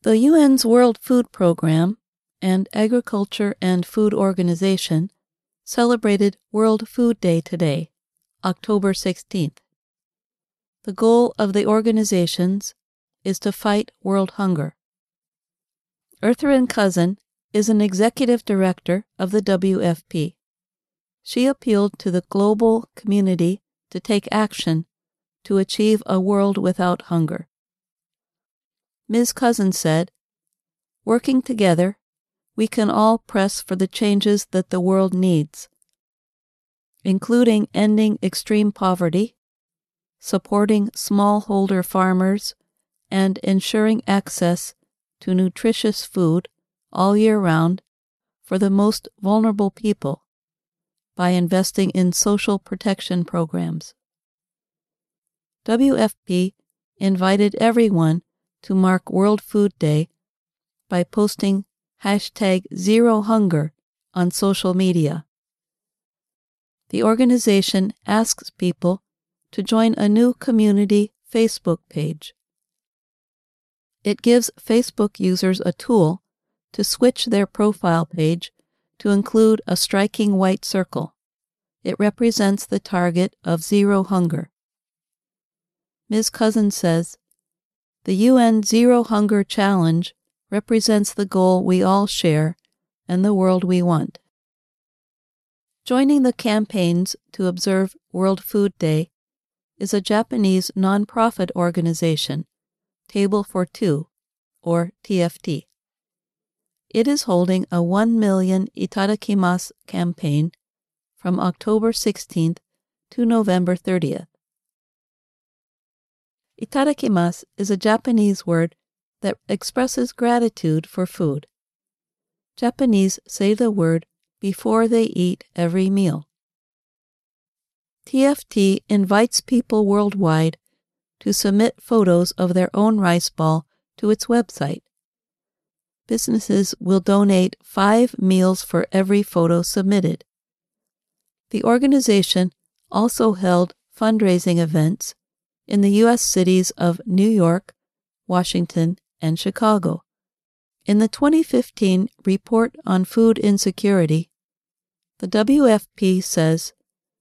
The UN's World Food Program and Agriculture and Food Organization celebrated World Food Day today, October 16th. The goal of the organizations is to fight world hunger. Earthren Cousin is an executive director of the WFP. She appealed to the global community to take action to achieve a world without hunger. Ms. Cousin said, "Working together, we can all press for the changes that the world needs, including ending extreme poverty, supporting smallholder farmers, and ensuring access to nutritious food all year round for the most vulnerable people by investing in social protection programs." WFP invited everyone to mark World Food Day by posting #ZeroHunger on social media. The organization asks people to join a new community Facebook page. It gives Facebook users a tool to switch their profile page to include a striking white circle. It represents the target of zero hunger. Ms. Cousin says, "The UN Zero Hunger Challenge represents the goal we all share and the world we want." Joining the campaigns to observe World Food Day is a Japanese nonprofit organization, Table for Two, or TFT. It is holding a 1 million Itadakimasu campaign from October 16th to November 30th. Itadakimasu is a Japanese word that expresses gratitude for food. Japanese say the word before they eat every meal. TFT invites people worldwide to submit photos of their own rice ball to its website. Businesses will donate 5 meals for every photo submitted. The organization also held fundraising events in the U.S. cities of New York, Washington, and Chicago. In the 2015 Report on Food Insecurity, the WFP says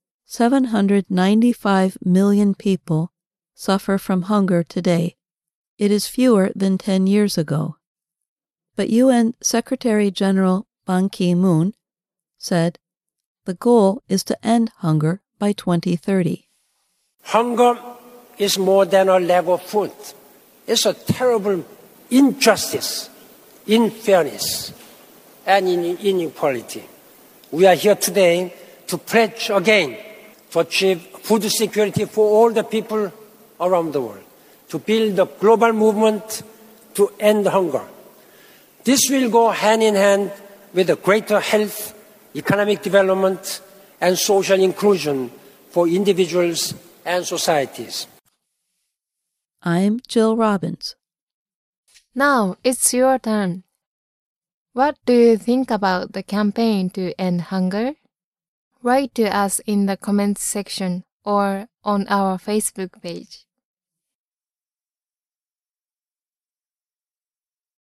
795 million people suffer from hunger today. It is fewer than 10 years ago. But UN Secretary General Ban Ki-moon said the goal is to end hunger by 2030. Hunger is more than a lack of food. It's a terrible injustice, unfairness, and inequality. We are here today to pledge again to achieve food security for all the people around the world, to build a global movement to end hunger. This will go hand in hand with a greater health, economic development, and social inclusion for individuals and societies. I'm Jill Robbins. Now it's your turn. What do you think about the campaign to end hunger? Write to us in the comments section or on our Facebook page.